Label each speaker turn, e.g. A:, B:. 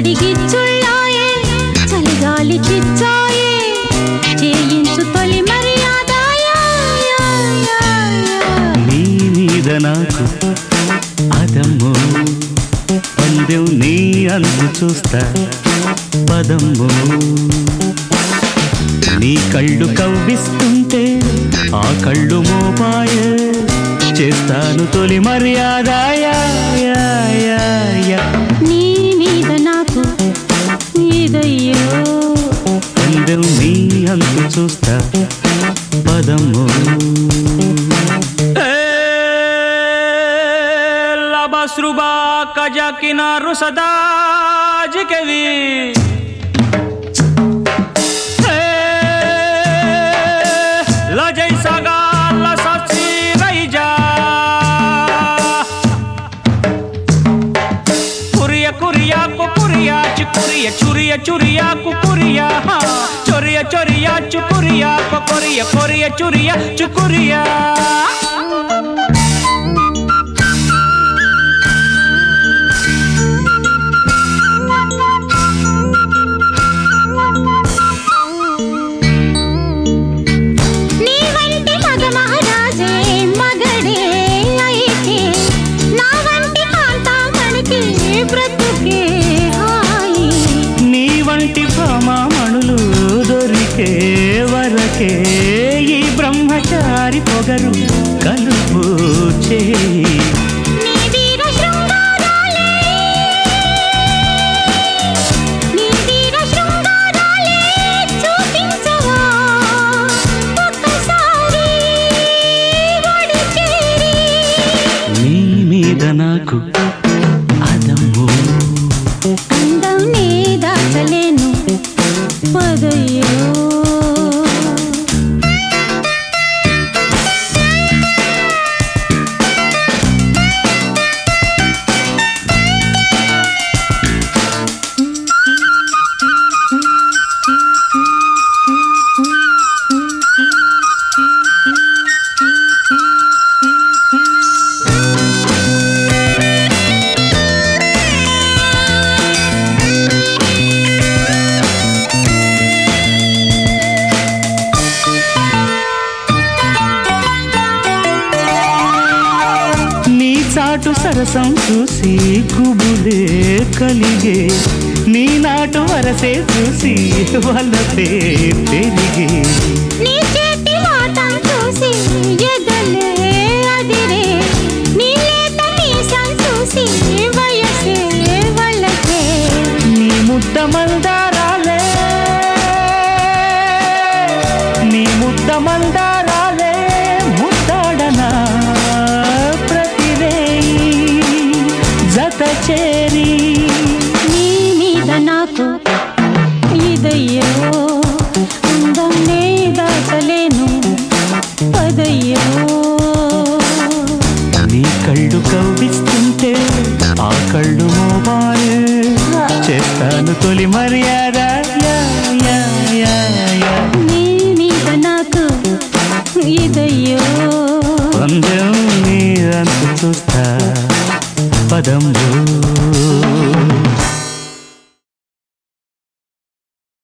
A: చడిగిచ్చుళ్ళాయే చలిగాలి చిచ్చాయే చేయించు తొలి మర్యాదాయా
B: నీ మీద నాకు అదమ్ము పందెం నీ అందు చూస్తా పదమ్ము నీ కళ్ళు కవ్విస్తుంటే ఆ కళ్ళు మోపాయే చేస్తాను తొలి మర్యాదాయా
A: నీ మీద నాకు ఇదయ్యో
B: పందెం నీ అందు చూస్తా పదమ్ము
C: Labasruba kajakina rusadaj kevi la jaisa ga la satsi raija kuriya kuriya ko kuriya chukuriya churiya churiya ko kuriya choriya choriya chukuriya ko kuriya kuriya churiya chukuriya
B: వరకే ఈ బ్రహ్మచారి పొగరు కలుపు చేయి నీ మీద నాకు అదమ్ము
A: అందం నీ దాచలేను పదయ్యో
B: చాటు సరసం చూసి కుబులే కలిగే నీ నాటు వరసే చూసి వలపే పెరిగే
A: నీ చేతి వాటం చూసి ఎదలే అదిరే నీ లేత మీసం చూసి వయసే వలకే
B: నీ ముద్ద మందారాలే నీ ముద్ద మందారాలే ముద్దాడనా చేరి
A: నీ మీద నాకు ఇదయ్యో అందం నే దాచలేను పదయ్యో
B: నీ కళ్ళు కవ్విస్తుంటే ఆ కళ్ళు మోబాయే చేస్తాను తొలి మర్యాద
A: నీ మీద నాకు ఇదయ్యో
B: పందెం నీ అంత చూస్తా పదమ్ము